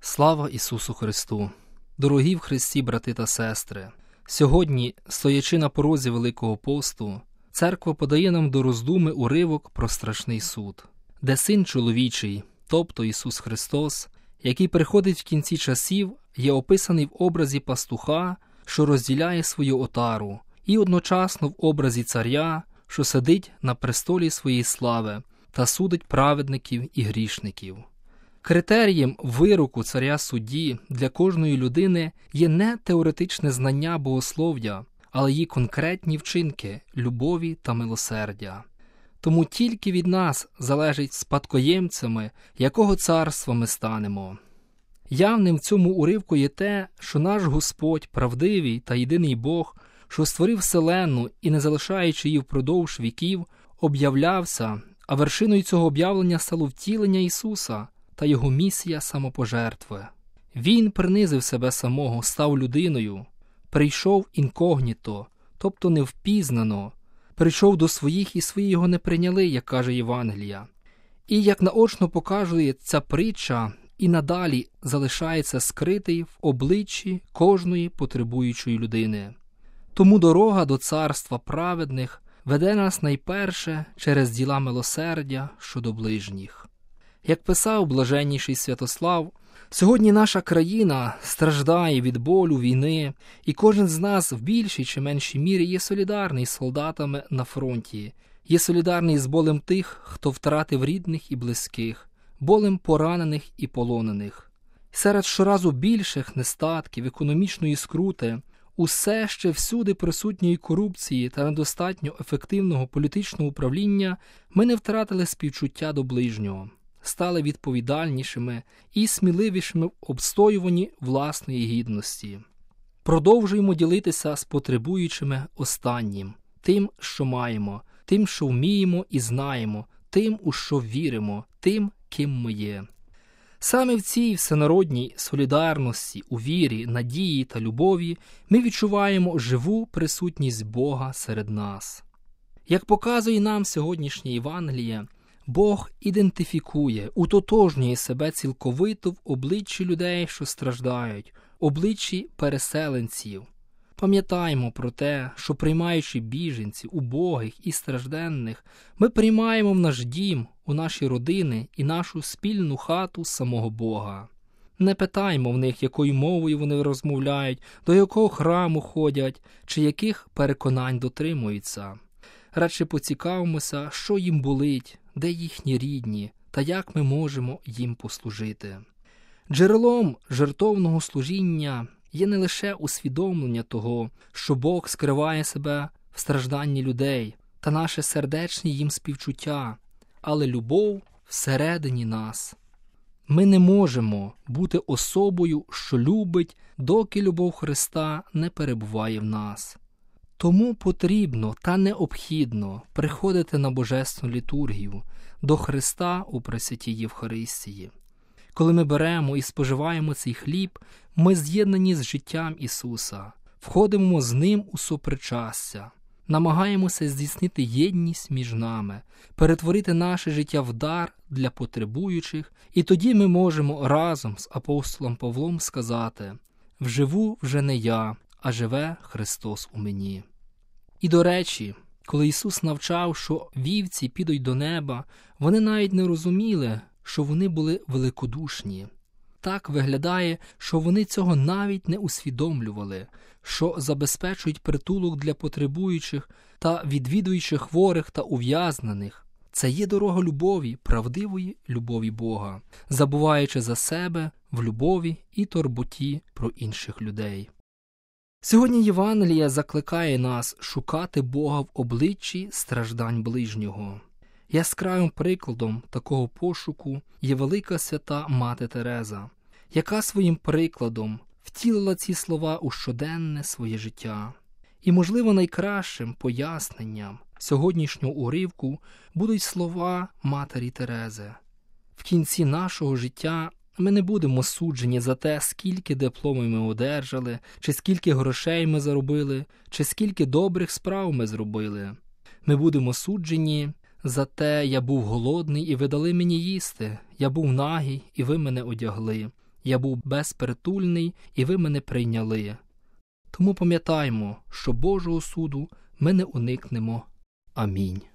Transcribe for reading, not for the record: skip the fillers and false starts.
Слава Ісусу Христу! Дорогі в Христі брати та сестри! Сьогодні, стоячи на порозі Великого посту, Церква подає нам до роздуми уривок про страшний суд, де Син Чоловічий, тобто Ісус Христос, який приходить в кінці часів, є описаний в образі пастуха, що розділяє свою отару, і одночасно в образі царя, що сидить на престолі своєї слави та судить праведників і грішників. Критерієм вироку царя-судді для кожної людини є не теоретичне знання богослов'я, але її конкретні вчинки любові та милосердя. Тому тільки від нас залежить спадкоємцями, якого царства ми станемо. Явним в цьому уривку є те, що наш Господь, правдивий та єдиний Бог, що створив вселенну і, не залишаючи її впродовж віків, об'являвся, а вершиною цього об'явлення стало втілення Ісуса та Його місія самопожертви. Він принизив себе самого, став людиною, прийшов інкогніто, тобто невпізнано, прийшов до своїх і свої його не прийняли, як каже Євангелія. І, як наочно показує ця притча, і надалі залишається скритий в обличчі кожної потребуючої людини. Тому дорога до царства праведних веде нас найперше через діла милосердя щодо ближніх. Як писав блаженніший Святослав, сьогодні наша країна страждає від болю війни, і кожен з нас в більшій чи меншій мірі є солідарний з солдатами на фронті, є солідарний з болем тих, хто втратив рідних і близьких, болем поранених і полонених. Серед щоразу більших нестатків, економічної скрути, усе ще всюди присутньої корупції та недостатньо ефективного політичного управління ми не втратили співчуття до ближнього, стали відповідальнішими і сміливішими в обстоюванні власної гідності. Продовжуємо ділитися з потребуючими останнім, тим, що маємо, тим, що вміємо і знаємо, тим, у що віримо, тим, ким ми є. Саме в цій всенародній солідарності, у вірі, надії та любові ми відчуваємо живу присутність Бога серед нас. Як показує нам сьогоднішнє Євангеліє, Бог ідентифікує, утотожнює себе цілковито в обличчі людей, що страждають, обличчі переселенців. Пам'ятаємо про те, що приймаючи біженців, убогих і стражденних, ми приймаємо в наш дім, у наші родини і нашу спільну хату самого Бога. Не питаємо в них, якою мовою вони розмовляють, до якого храму ходять, чи яких переконань дотримуються. Радше поцікавимося, що їм болить, де їхні рідні, та як ми можемо їм послужити. Джерелом жертовного служіння є не лише усвідомлення того, що Бог скриває себе в стражданні людей та наше сердечне їм співчуття, але любов всередині нас. Ми не можемо бути особою, що любить, доки любов Христа не перебуває в нас. Тому потрібно та необхідно приходити на Божественну літургію, до Христа у Пресвятій Євхаристії. Коли ми беремо і споживаємо цей хліб, ми з'єднані з життям Ісуса, входимо з Ним у сопричастя, намагаємося здійснити єдність між нами, перетворити наше життя в дар для потребуючих, і тоді ми можемо разом з апостолом Павлом сказати: «Вживу вже не я, а живе Христос у мені». І, до речі, коли Ісус навчав, що вівці підуть до неба, вони навіть не розуміли, що вони були великодушні. Так виглядає, що вони цього навіть не усвідомлювали, що забезпечують притулок для потребуючих та відвідуючих хворих та ув'язнених. Це є дорога любові, правдивої любові Бога, забуваючи за себе в любові і турботі про інших людей. Сьогодні Євангелія закликає нас шукати Бога в обличчі страждань ближнього. Яскравим прикладом такого пошуку є велика свята Мати Тереза, яка своїм прикладом втілила ці слова у щоденне своє життя. І, можливо, найкращим поясненням сьогоднішнього уривку будуть слова Матері Терези. В кінці нашого життя ми не будемо суджені за те, скільки дипломів ми одержали, чи скільки грошей ми заробили, чи скільки добрих справ ми зробили. Ми будемо суджені за те: я був голодний, і ви дали мені їсти, я був нагий, і ви мене одягли, я був безпритульний, і ви мене прийняли. Тому пам'ятаймо, що Божого суду ми не уникнемо. Амінь.